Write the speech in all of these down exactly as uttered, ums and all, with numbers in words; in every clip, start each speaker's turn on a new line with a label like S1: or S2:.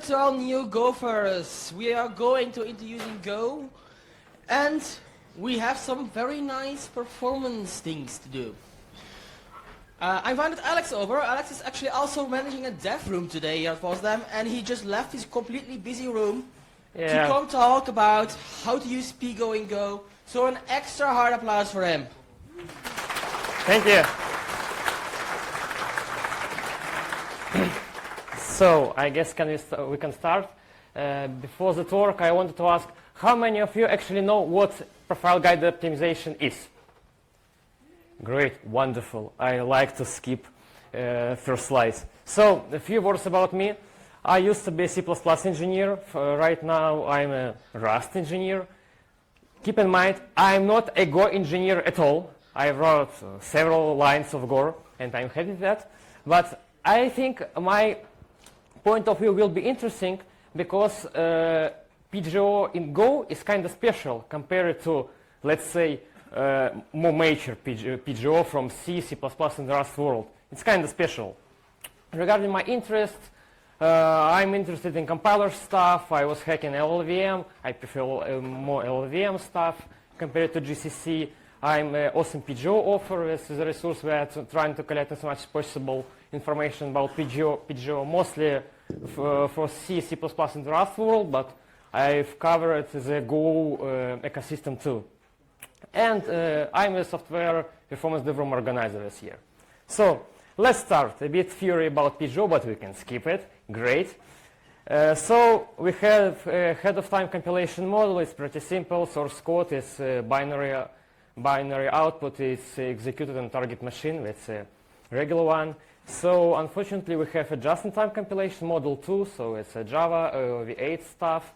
S1: to all new Gophers. We are going to introducing Go, and we have some very nice performance things to do. Uh, I invited Alex over. Alex is actually also managing a dev room today here at FOSDEM, and he just left his completely busy room
S2: Yeah.
S1: to come talk about how to use Pigo in Go. So an extra hard applause for him.
S2: Thank you. So I guess can we, st we can start. Uh, before the talk, I wanted to ask how many of you actually know what profile guided optimization is? Great, wonderful. I like to skip uh, first slides. So a few words about me. I used to be a C plus plus engineer. Uh, right now I'm a Rust engineer. Keep in mind, I'm not a Go engineer at all. I wrote uh, several lines of Go, and I'm happy with that. But I think my point of view will be interesting because uh, P G O in Go is kind of special compared to, let's say, uh, more mature P G O from C, C plus plus, and the Rust world. It's kind of special. Regarding my interest, uh, I'm interested in compiler stuff. I was hacking L L V M. I prefer uh, more L L V M stuff compared to G C C. I'm an awesome P G O author. This is a resource where I'm trying to collect as much as possible information about P G O, P G O mostly for, for C, C plus plus, and the Rust world, but I've covered the Go uh, ecosystem too. And uh, I'm a software performance dev room organizer this year. So let's start. A bit theory about P G O, but we can skip it. Great. Uh, so we have a head of time compilation model. It's pretty simple. Source code is uh, binary, uh, binary output is executed on target machine. That's a regular one. So unfortunately, we have a just-in-time compilation model too. So it's a Java uh, V eight stuff.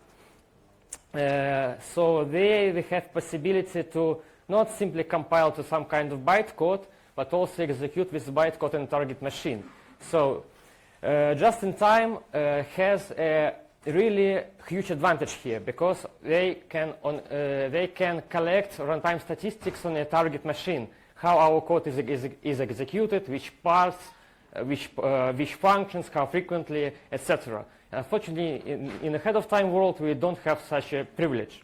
S2: Uh, so they, they have possibility to not simply compile to some kind of bytecode, but also execute this bytecode in target machine. So uh, just-in-time uh, has a really huge advantage here because they can, on, uh, they can collect runtime statistics on a target machine, how our code is, is, is executed, which parts, uh, which, uh, which functions, how frequently, et cetera. Unfortunately, in, in the ahead-of-time world, we don't have such a privilege.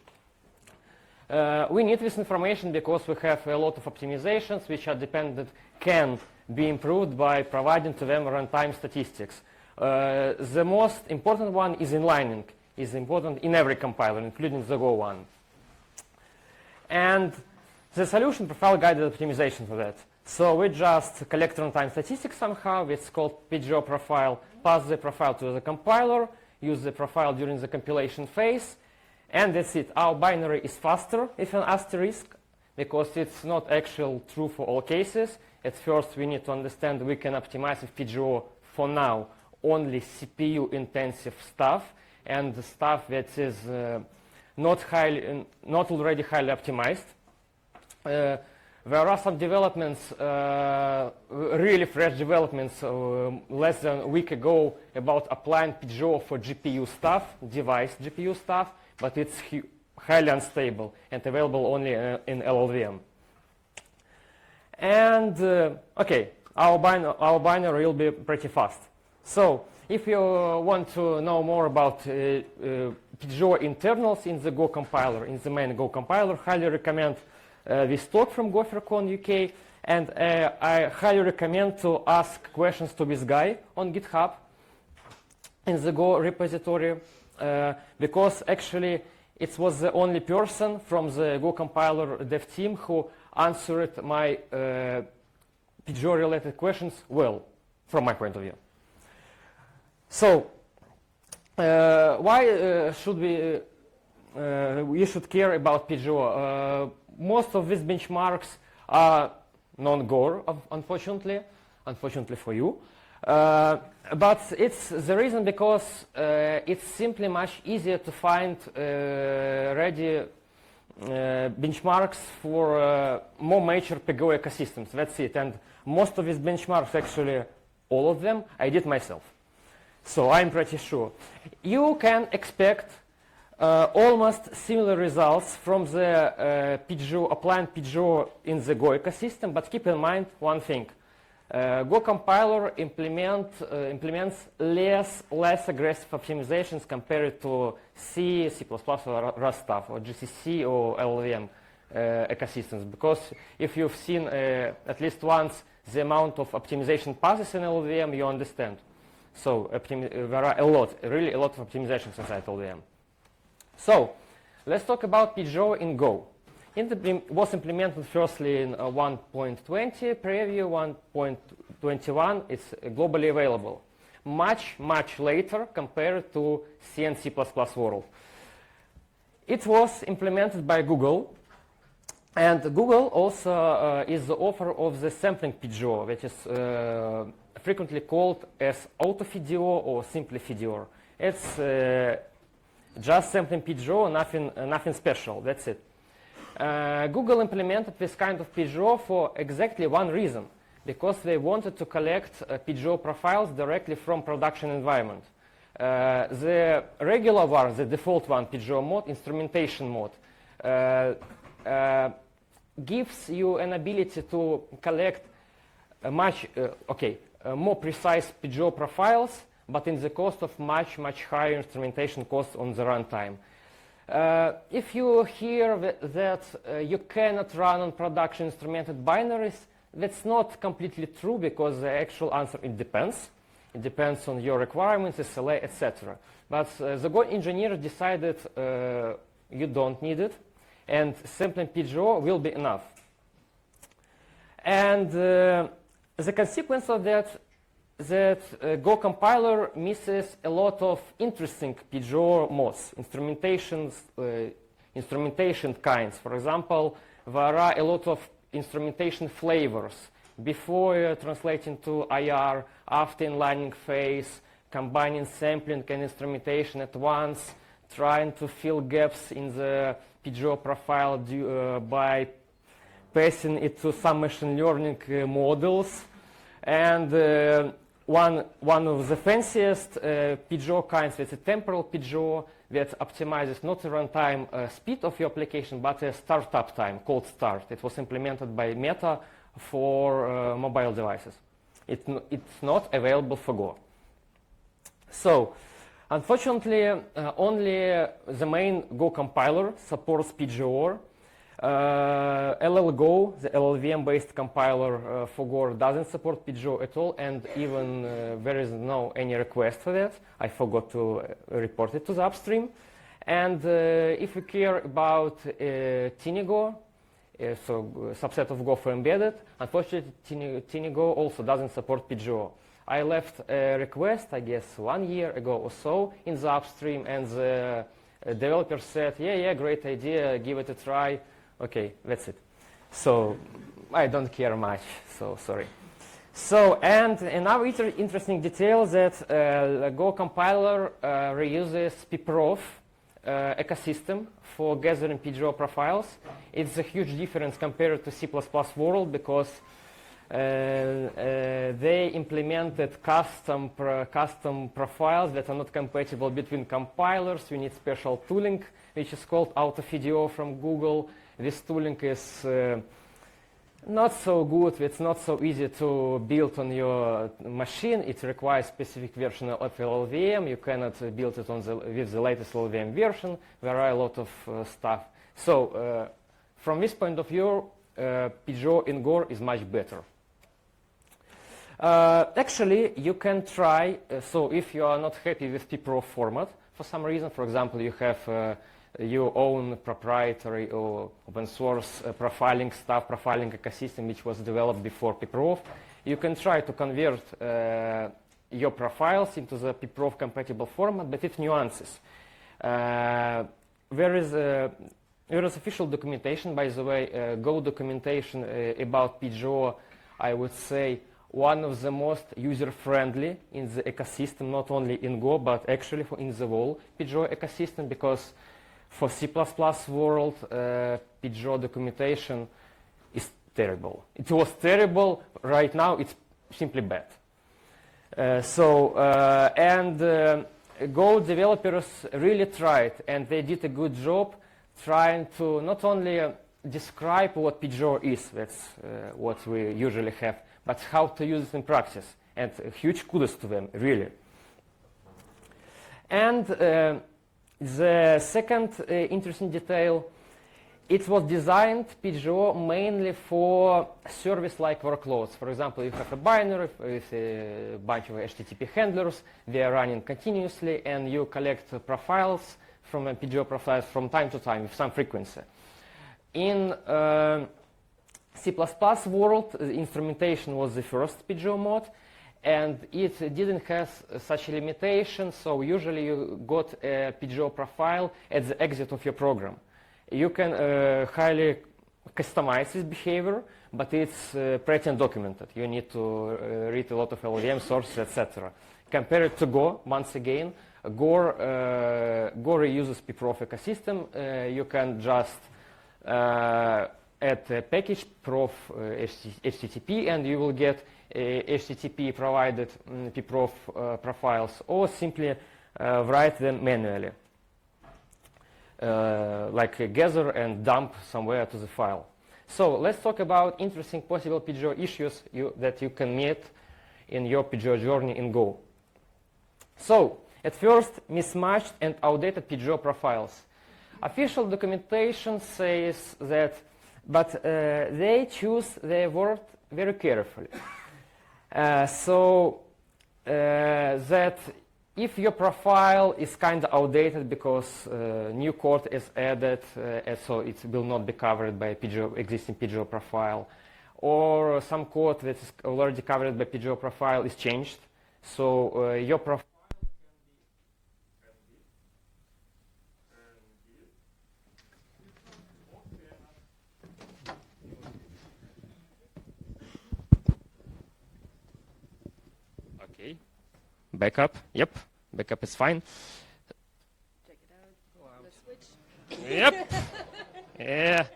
S2: Uh, we need this information because we have a lot of optimizations which are dependent, can be improved by providing to them runtime statistics. Uh, the most important one is inlining, is important in every compiler, including the Go one. And the solution, profile guided optimization for that. So we just collect runtime statistics somehow. It's called P G O profile. Pass the profile to the compiler, use the profile during the compilation phase, and that's it. Our binary is faster if an asterisk, because it's not actually true for all cases. At first, we need to understand we can optimize with P G O for now only C P U intensive stuff and the stuff that is uh, not highly, not already highly optimized. Uh, There are some developments, uh, really fresh developments, uh, less than a week ago about applying P G O for G P U stuff, device G P U stuff, but it's highly unstable and available only uh, in L L V M. And, uh, okay, our, bin our binary will be pretty fast. So, if you want to know more about uh, uh, P G O internals in the Go compiler, in the main Go compiler, highly recommend Uh, this talk from GopherCon U K, and uh, I highly recommend to ask questions to this guy on GitHub in the Go repository, uh, because actually it was the only person from the Go compiler dev team who answered my uh, P G O related questions well, from my point of view. So, uh, why uh, should we, uh, we should care about P G O? Uh, Most of these benchmarks are non-Go, unfortunately, unfortunately for you. Uh, but it's the reason because uh, it's simply much easier to find uh, ready uh, benchmarks for uh, more mature P G O ecosystems. That's it. And most of these benchmarks, actually, all of them, I did myself. So I'm pretty sure. You can expect Uh, almost similar results from the uh, P G O, applying P G O in the Go ecosystem, but keep in mind one thing. Uh, Go compiler implement, uh, implements less, less aggressive optimizations compared to C, C++, or Rust stuff, or G C C or L L V M uh, ecosystems. Because if you've seen uh, at least once the amount of optimization passes in L L V M, you understand. So there are a lot, really a lot of optimizations inside L L V M. So let's talk about P G O in Go. It was implemented firstly in uh, one point twenty preview, one point twenty-one. It's globally available. Much, much later compared to C and C++ world. It was implemented by Google. And Google also uh, is the author of the sampling P G O, which is uh, frequently called as AutoFDO or simply F D O. It's uh, just sampling P G O, nothing, uh, nothing special. That's it. Uh, Google implemented this kind of P G O for exactly one reason, because they wanted to collect uh, P G O profiles directly from production environment. Uh, the regular one, the default one, P G O mode, instrumentation mode, uh, uh, gives you an ability to collect a much, uh, okay, uh, more precise P G O profiles, but in the cost of much, much higher instrumentation costs on the runtime. Uh, if you hear that, that uh, you cannot run on production instrumented binaries, that's not completely true, because the actual answer, it depends. It depends on your requirements, S L A, et cetera. But uh, the Go engineers decided uh, you don't need it, and sampling P G O will be enough. And uh, the consequence of that, that uh, Go compiler misses a lot of interesting P G O modes, instrumentations, uh, instrumentation kinds. For example, there are a lot of instrumentation flavors before uh, translating to I R, after inlining phase, combining sampling and instrumentation at once, trying to fill gaps in the P G O profile due, uh, by passing it to some machine learning uh, models. And uh, One, one of the fanciest uh, P G O kinds is a temporal P G O that optimizes not the runtime uh, speed of your application, but a startup time called start. It was implemented by Meta for uh, mobile devices. It, it's not available for Go. So, unfortunately, uh, only the main Go compiler supports P G O. Uh, L L Go, the L L V M-based compiler uh, for Go, doesn't support P G O at all, and even uh, there is no any request for that. I forgot to uh, report it to the upstream. And uh, if you care about uh, TinyGo, uh, so a subset of Go for embedded, unfortunately TinyGo also doesn't support P G O. I left a request, I guess, one year ago or so in the upstream, and the uh, developer said, yeah, yeah, great idea, give it a try. Okay, that's it. So I don't care much, so sorry. So, and another inter interesting detail that uh, Go compiler uh, reuses pprof uh, ecosystem for gathering P G O profiles. It's a huge difference compared to C plus plus world, because uh, uh, they implemented custom, pro custom profiles that are not compatible between compilers. You need special tooling, which is called AutoFDO from Google. This tooling is uh, not so good, it's not so easy to build on your machine. It requires specific version of L L V M. You cannot uh, build it on the, with the latest L L V M version. There are a lot of uh, stuff. So uh, from this point of view, uh, P G O in Go is much better. Uh, actually, you can try, uh, so if you are not happy with pprof format, for some reason, for example, you have uh, your own proprietary or open source uh, profiling stuff, profiling ecosystem which was developed before pprof, you can try to convert uh, your profiles into the pprof compatible format, but with nuances. Uh, there is a, there is official documentation, by the way, uh, Go documentation uh, about P G O, I would say one of the most user-friendly in the ecosystem, not only in Go, but actually for in the whole P G O ecosystem, because for C plus plus world, uh, P G O documentation is terrible. It was terrible. Right now, it's simply bad. Uh, so, uh, and uh, Go developers really tried, and they did a good job trying to not only uh, describe what P G O is, that's uh, what we usually have, but how to use it in practice. And uh, huge kudos to them, really. And uh, the second uh, interesting detail, it was designed, P G O, mainly for service-like workloads. For example, you have a binary with a bunch of H T T P handlers. They are running continuously, and you collect uh, profiles from uh, P G O profiles from time to time with some frequency. In uh, C plus plus world, the instrumentation was the first P G O mode, and it didn't have such a limitation, so usually you got a P G O profile at the exit of your program. You can uh, highly customize this behavior, but it's uh, pretty undocumented. You need to uh, read a lot of L V M sources, et cetera. Compared to Go, once again, Go, uh, Go reuses P prof ecosystem. Uh, you can just uh, add a package prof uh, H T T P, and you will get uh, H T T P provided um, P prof uh, profiles, or simply uh, write them manually. Uh, like uh, gather and dump somewhere to the file. So let's talk about interesting possible P G O issues you, that you can meet in your P G O journey in Go. So at first, mismatched and outdated P G O profiles. Official documentation says that, but uh, they choose their word very carefully. Uh, so uh, that if your profile is kind of outdated because uh, new code is added, uh, and so it will not be covered by P G O, existing P G O profile, or some code that is already covered by P G O profile is changed, so uh, your profile okay. Backup, yep, backup is fine.
S3: Check it out. The switch.
S2: Yep. Yeah.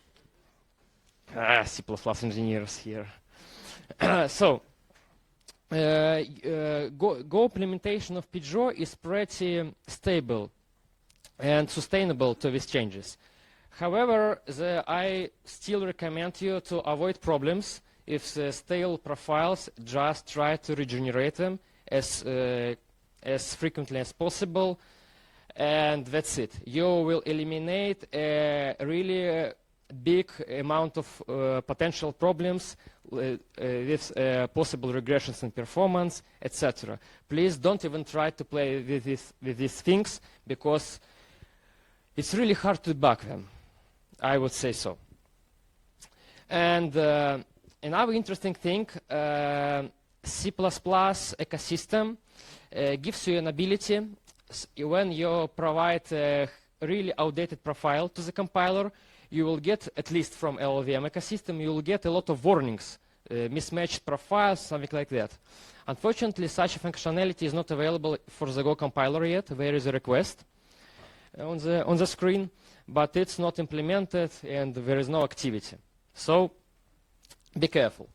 S2: Ah, C plus plus engineers here. So, uh, uh, Go, Go implementation of P G O is pretty stable and sustainable to these changes. However, the, I still recommend you to avoid problems if the stale profiles. Just try to regenerate them as uh, as frequently as possible, and that's it. You will eliminate a really uh, big amount of uh, potential problems uh, uh, with uh, possible regressions in performance, et cetera. Please don't even try to play with, this, with these things, because it's really hard to debug them. I would say so. And uh, another interesting thing, uh, C plus plus ecosystem uh, gives you an ability when you provide a really outdated profile to the compiler. You will get, at least from L L V M ecosystem, you will get a lot of warnings, uh, mismatched profiles, something like that. Unfortunately, such a functionality is not available for the Go compiler yet. There is a request on the on the screen, but it's not implemented and there is no activity. So be careful.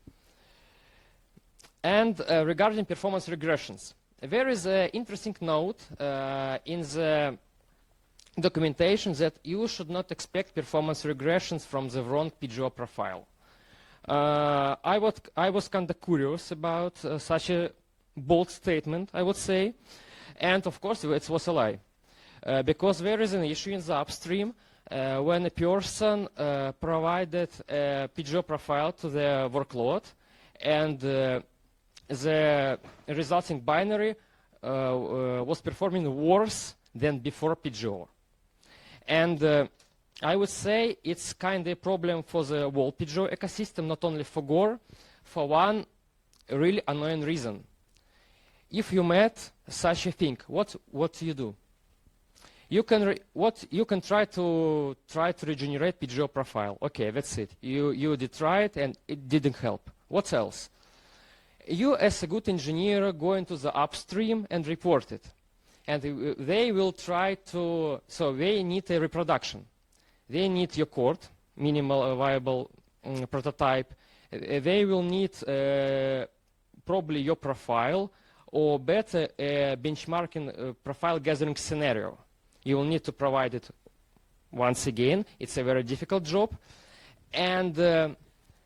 S2: And uh, regarding performance regressions, there is an interesting note uh, in the documentation that you should not expect performance regressions from the wrong P G O profile. Uh, I, would, I was kind of curious about uh, such a bold statement, I would say, and of course it was a lie. Uh, because there is an issue in the upstream uh, when a person uh, provided a P G O profile to the workload, and uh, the resulting binary uh, uh, was performing worse than before P G O. And uh, I would say it's kind of a problem for the whole P G O ecosystem, not only for Go, for one really annoying reason. If you met such a thing, what what do you do? You can re what you can try to try to regenerate P G O profile. Okay, that's it. You you did try it and it didn't help. What else? You, as a good engineer, go into the upstream and report it, and they will try to. So they need a reproduction. They need your code, minimal viable um, prototype. Uh, they will need uh, probably your profile, or better, a benchmarking uh, profile gathering scenario. You will need to provide it once again. It's a very difficult job. And uh,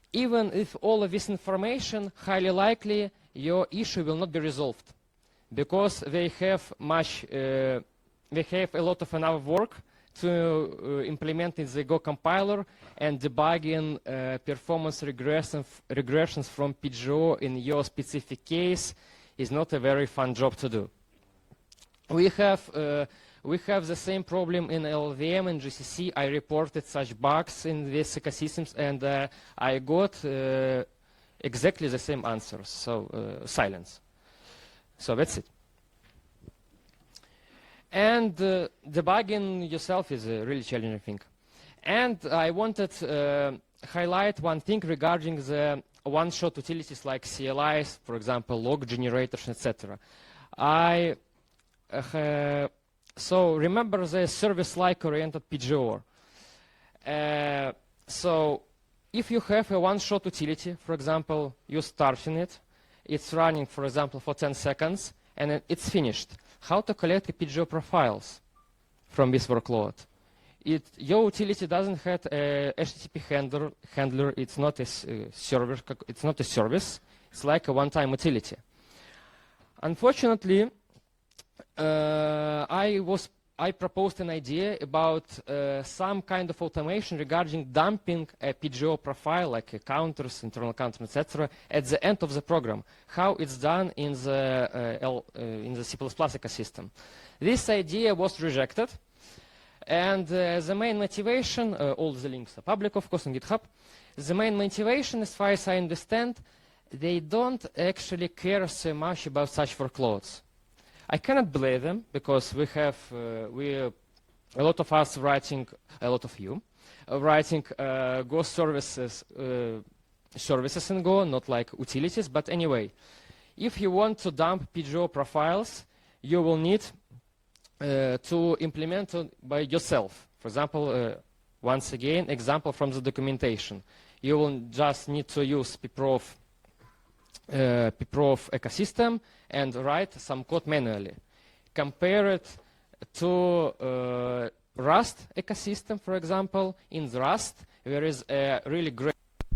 S2: even if all of this information, highly likely your issue will not be resolved, because they have much, uh, they have a lot of another work to uh, implement in the Go compiler and debugging uh, performance regression regressions from P G O in your specific case is not a very fun job to do. We have uh, we have the same problem in L L V M and G C C. I reported such bugs in these ecosystems, and uh, I got uh, exactly the same answers. So uh, silence. So that's it. And uh, debugging yourself is a really challenging thing. And I wanted to uh, highlight one thing regarding the one-shot utilities like C L Is, for example, log generators, et cetera. I uh, so remember the service-like oriented P G O. Uh, so if you have a one-shot utility, for example, you're starting it, it's running, for example, for ten seconds, and then it's finished. How to collect the P G O profiles from this workload? It, your utility doesn't have a H T T P handler. handler. It's not a uh, server. It's not a service. It's like a one-time utility. Unfortunately, uh, I was I proposed an idea about uh, some kind of automation regarding dumping a P G O profile, like a counters, internal counter, et cetera, at the end of the program. How it's done in the uh, L, uh, in the C plus plus ecosystem. This idea was rejected, and uh, the main motivation, uh, all the links are public, of course, on GitHub. The main motivation, as far as I understand, they don't actually care so much about such workloads. I cannot blame them, because we have uh, we uh, a lot of us writing, a lot of you uh, writing uh, Go services uh, services in Go, not like utilities. But anyway, if you want to dump P G O profiles, you will need uh, to implement it by yourself. For example, uh, once again, example from the documentation. You will just need to use pprof Uh, pprof ecosystem and write some code manually. Compare it to uh, Rust ecosystem, for example. In the Rust, there is a really great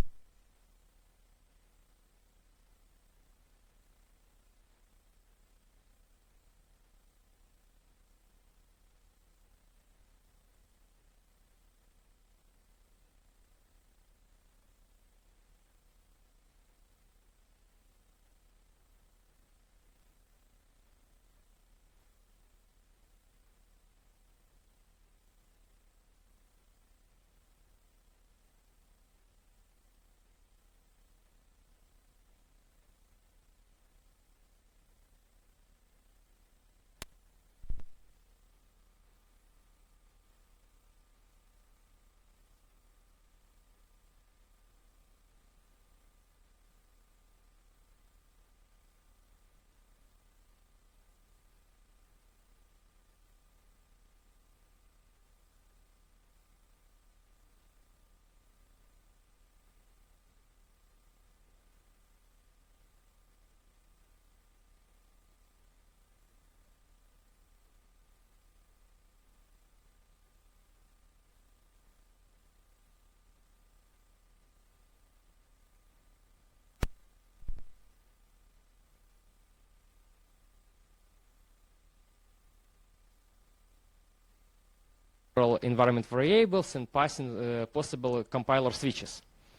S2: environment variables and passing uh, possible compiler switches.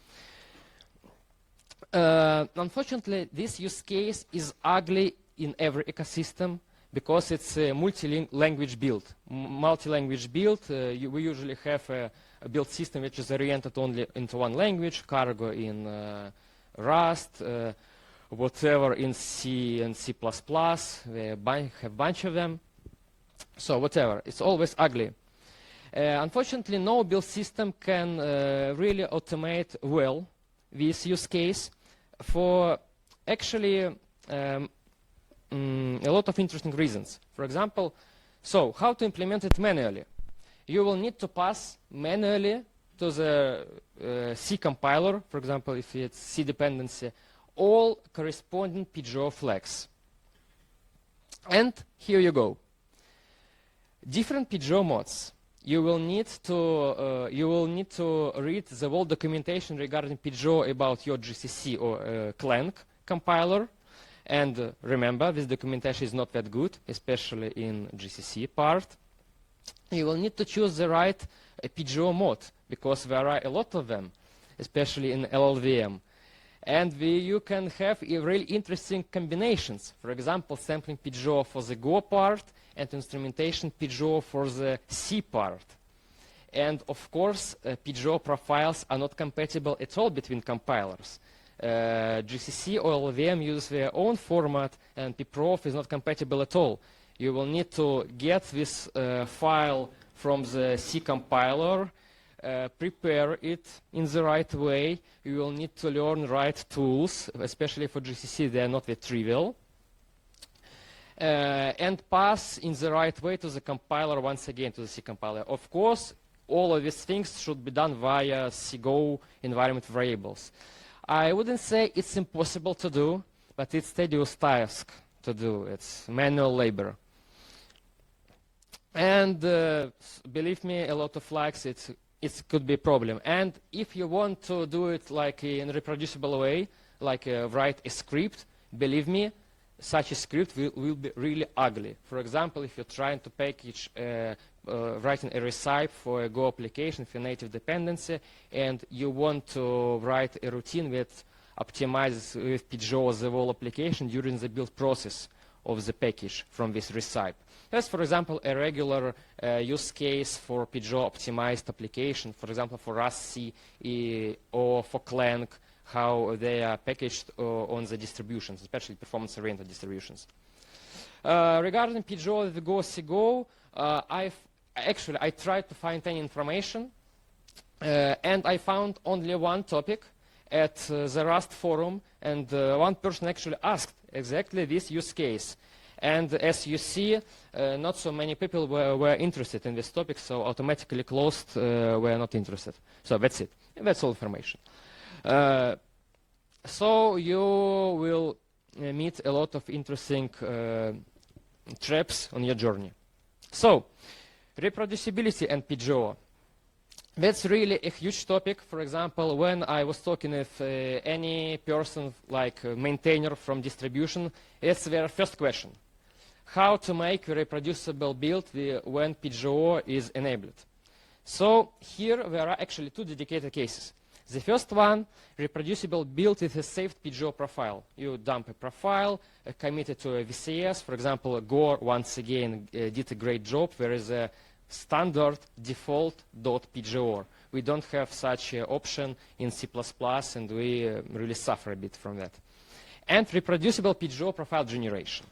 S2: Uh, unfortunately, this use case is ugly in every ecosystem because it's a multi-language build. Multi-language build, uh, you, we usually have a, a build system which is oriented only into one language, Cargo in uh, Rust, uh, whatever in C and C plus plus, we have a bunch of them. So whatever, it's always ugly. Uh, unfortunately, no build system can uh, really automate well this use case for actually um, mm, a lot of interesting reasons. For example, so how to implement it manually? You will need to pass manually to the uh, C compiler, for example, if it's C dependency, all corresponding P G O flags. And here you go. Different P G O mods. you will need to uh, you will need to read the whole documentation regarding P G O about your G C C or uh, Clang compiler. And uh, remember, this documentation is not that good, especially in G C C part. You will need to choose the right uh, P G O mode, because there are a lot of them, especially in L L V M. And we, you can have uh, really interesting combinations. For example, sampling P G O for the Go part and instrumentation P G O for the C part. And of course, uh, P G O profiles are not compatible at all between compilers. Uh, G C C or L L V M use their own format, and pprof is not compatible at all. You will need to get this uh, file from the C compiler, uh, prepare it in the right way. You will need to learn right tools, especially for G C C, they are not that trivial. Uh, and pass in the right way to the compiler once again, to the C compiler. Of course, all of these things should be done via C Go environment variables. I wouldn't say it's impossible to do, but it's tedious task to do. It's manual labor. And uh, believe me, a lot of flags, it's, it could be a problem. And if you want to do it like in a reproducible way, like uh, write a script, believe me, such a script will, will be really ugly. For example, if you're trying to package uh, uh, writing a recipe for a Go application for native dependency, and you want to write a routine that optimizes with P G O the whole application during the build process of the package from this recipe. That's, for example, a regular uh, use case for P G O optimized application, for example, for Rust C e, or for Clang, how they are packaged uh, on the distributions, especially performance-oriented distributions. Uh, regarding P G O with Go C Go, uh, I've actually I tried to find any information, uh, and I found only one topic at uh, the Rust forum, and uh, one person actually asked exactly this use case. And as you see, uh, not so many people were, were interested in this topic, so automatically closed uh, were not interested. So that's it. And that's all information. Uh, so you will uh, meet a lot of interesting uh, traps on your journey. So, reproducibility and P G O. That's really a huge topic. For example, when I was talking with uh, any person, like a maintainer from distribution, it's their first question. How to make a reproducible build when P G O is enabled? So here there are actually two dedicated cases. The first one, reproducible build with a saved P G O profile. You dump a profile, uh, commit it to a V C S. For example, Gore, once again, uh, did a great job. There is a standard default.pgor. We don't have such an option in C plus plus, and we uh, really suffer a bit from that. And reproducible P G O profile generation.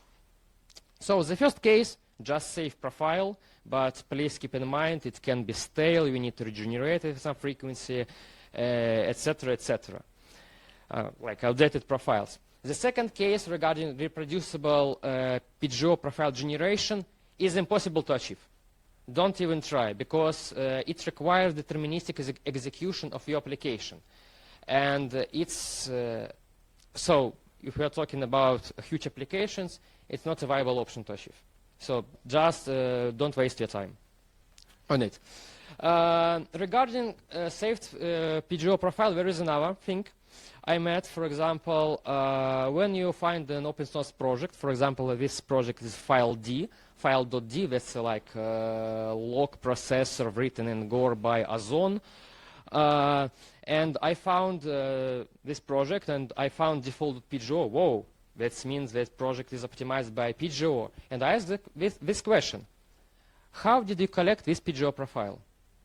S2: So the first case, just save profile, but please keep in mind it can be stale, you need to regenerate it with some frequency, et cetera, et cetera, uh, like outdated profiles. The second case regarding reproducible uh, P G O profile generation is impossible to achieve. Don't even try, because uh, it requires deterministic ex execution of your application. And uh, it's, uh, so if we are talking about huge applications, it's not a viable option to achieve. So just uh, don't waste your time on it. Uh, regarding uh, saved uh, P G O profile, there is another thing I met. For example, uh, when you find an open source project, for example, this project is file D, file.d, that's uh, like a log processor written in Gore by Ozon. Uh, and I found uh, this project, and I found default P G O. Whoa, that means that project is optimized by P G O. And I asked the, this, this question: how did you collect this P G O profile?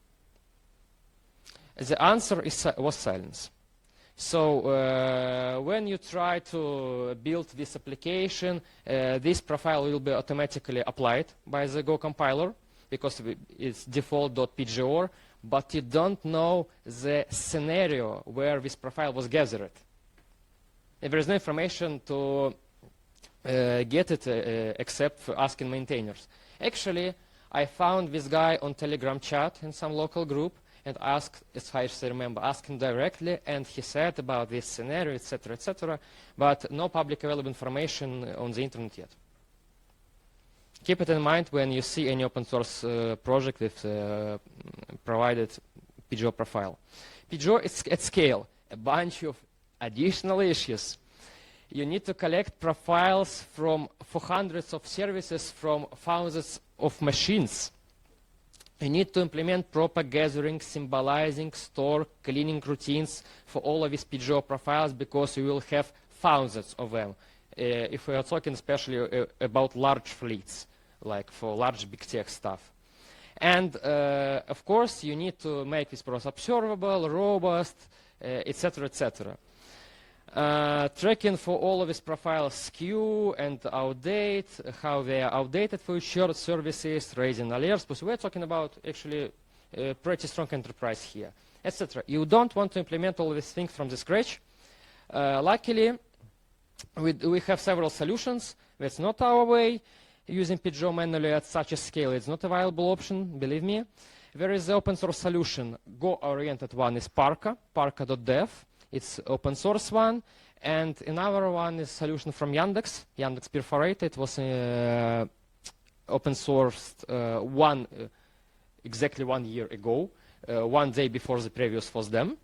S2: The answer is, was silence. So uh, when you try to build this application, uh, this profile will be automatically applied by the Go compiler, because it's default.pgor, but you don't know the scenario where this profile was gathered. And there is no information to uh, get it uh, except for asking maintainers. Actually, I found this guy on Telegram chat in some local group, and asked, as far as I remember, asked him directly, and he said about this scenario, et cetera, et cetera, but no public available information on the internet yet. keep it in mind when you see any open source uh, project with uh, provided P G O profile. P G O is at scale, a bunch of additional issues. You need to collect profiles from for hundreds of services from thousands of machines. You need to implement proper gathering, symbolizing, store, cleaning routines for all of these P G O profiles because you will have thousands of them. Uh, if we are talking especially uh, about large fleets, like for large big tech stuff. And uh, of course, you need to make this process observable, robust, uh, et cetera, et cetera. Uh, tracking for all of these profiles skew and outdate, how they are outdated for shared services, raising alerts, because we're talking about actually a pretty strong enterprise here, et cetera. You don't want to implement all of these things from the scratch. Uh, luckily, we, we have several solutions. That's not our way. Using P G O manually at such a scale, it's not a viable option, believe me. There is the open source solution. Go-oriented one is Parka, parka dot dev. It's open source one, and another one is solution from Yandex, Yandex Perforator. It was uh, open sourced uh, one uh, exactly one year ago, uh, one day before the previous was them.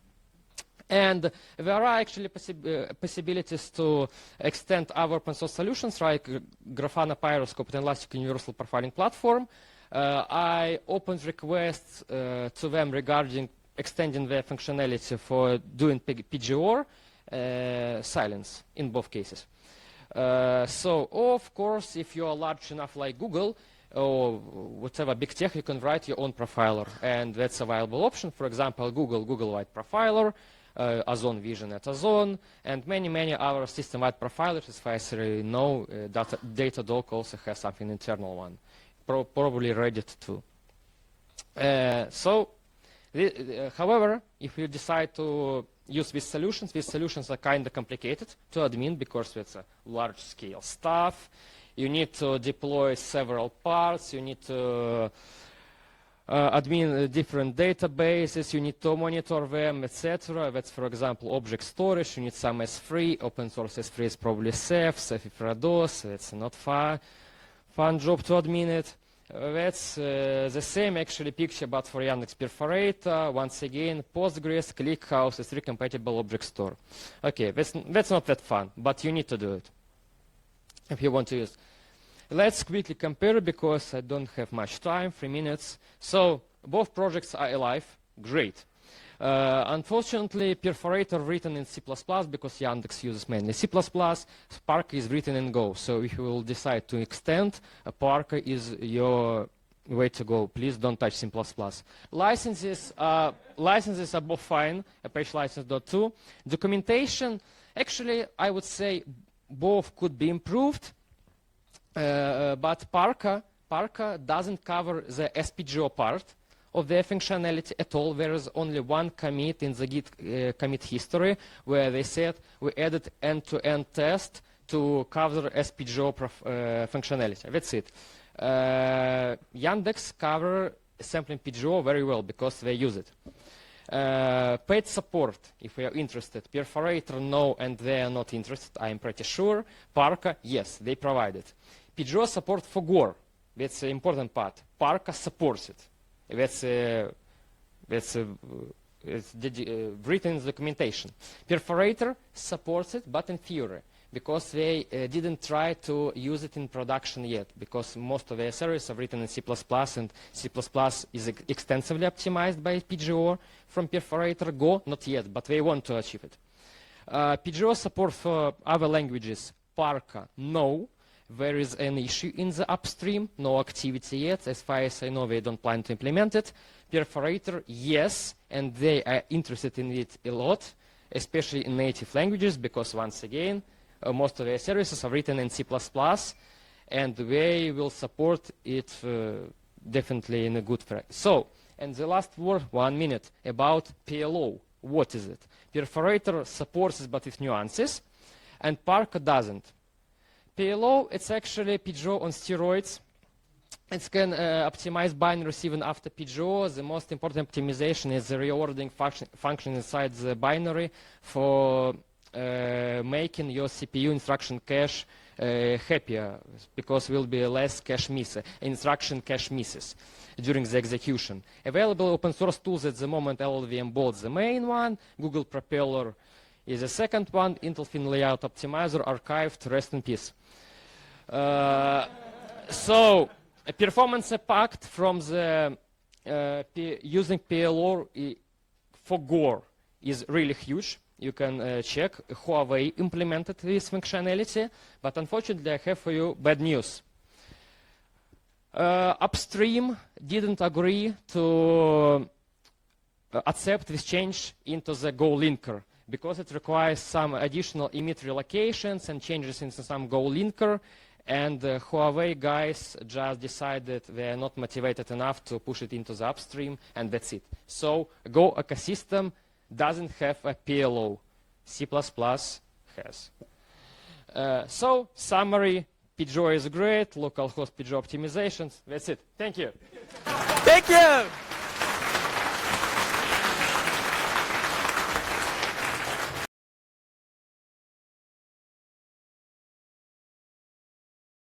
S2: And there are actually possi uh, possibilities to extend our open source solutions, like Grafana Pyroscope and Elastic Universal Profiling Platform. Uh, I opened requests uh, to them regarding extending their functionality for doing P G O uh, silence in both cases. Uh, so, of course, if you are large enough like Google or whatever big tech, you can write your own profiler, and that's a viable option. For example, Google, Google-wide profiler, uh, Ozone Vision at Ozone, and many, many other system-wide profilers. As far as I know, uh, Data, Datadog also has something internal one, Pro probably Reddit too. Uh, so. The, uh, however, if you decide to use these solutions, these solutions are kind of complicated to admin because it's a large-scale stuff. You need to deploy several parts. You need to uh, admin uh, different databases. You need to monitor them, et cetera. That's, for example, object storage. You need some S three. Open source S three is probably Ceph, Ceph Rados. It's not fun, fun job to admin it. Uh, that's uh, the same actually picture, but for Yandex Perforator. Once again, Postgres, ClickHouse is three compatible object store. Okay, that's, that's not that fun, but you need to do it if you want to use. Let's quickly compare because I don't have much time, three minutes. So both projects are alive, great. Uh, unfortunately, Perforator written in C plus plus because Yandex uses mainly C plus plus. Parka is written in Go. So if you will decide to extend, uh, Parka is your way to go. Please don't touch C plus plus. Licenses, uh, licenses are both fine, Apache license dot two. Documentation, actually, I would say both could be improved, uh, but Parka, Parka doesn't cover the S P G O part of their functionality at all. There is only one commit in the Git uh, commit history where they said we added end-to-end test to cover S P G O prof, uh, functionality. That's it. Uh, Yandex cover sampling P G O very well because they use it. Uh, paid support, if we are interested. Perforator, no, and they are not interested, I am pretty sure. Parka, yes, they provide it. P G O support for Gore, that's the important part. Parka supports it. That's, uh, that's uh, it's uh, written in the documentation. Perforator supports it, but in theory, because they uh, didn't try to use it in production yet, because most of their services are written in C plus plus, and C plus plus is ex extensively optimized by P G O from Perforator. Go, not yet, but they want to achieve it. Uh, P G O support for other languages, Parka, no. There is an issue in the upstream, no activity yet. As far as I know, they don't plan to implement it. Perforator, yes, and they are interested in it a lot, especially in native languages, because once again, uh, most of their services are written in C plus plus, and they will support it uh, definitely in a good way. So, and the last word, one minute, about P L O. What is it? Perforator supports it, but with nuances, and Parka doesn't. P L O, it's actually P G O on steroids. It can uh, optimize binaries even after P G O. The most important optimization is the reordering function, function inside the binary for uh, making your C P U instruction cache uh, happier, because will be less cache miss, instruction cache misses during the execution. Available open source tools at the moment: L L V M Bolt, the main one, Google Propeller is the second one, Intel Thin Layout Optimizer, archived, rest in peace. Uh, so, a performance impact from the uh, P using P L O for Gore is really huge. You can uh, check. Huawei implemented this functionality, but unfortunately I have for you bad news. Uh, upstream didn't agree to uh, accept this change into the Go linker, because it requires some additional emit relocations and changes in some Go linker, and uh, Huawei guys just decided they are not motivated enough to push it into the upstream, and that's it. So Go ecosystem doesn't have a P L O. C plus plus has. Uh, so summary, P J O is great, localhost P J O optimizations, that's it. Thank you.
S1: Thank you!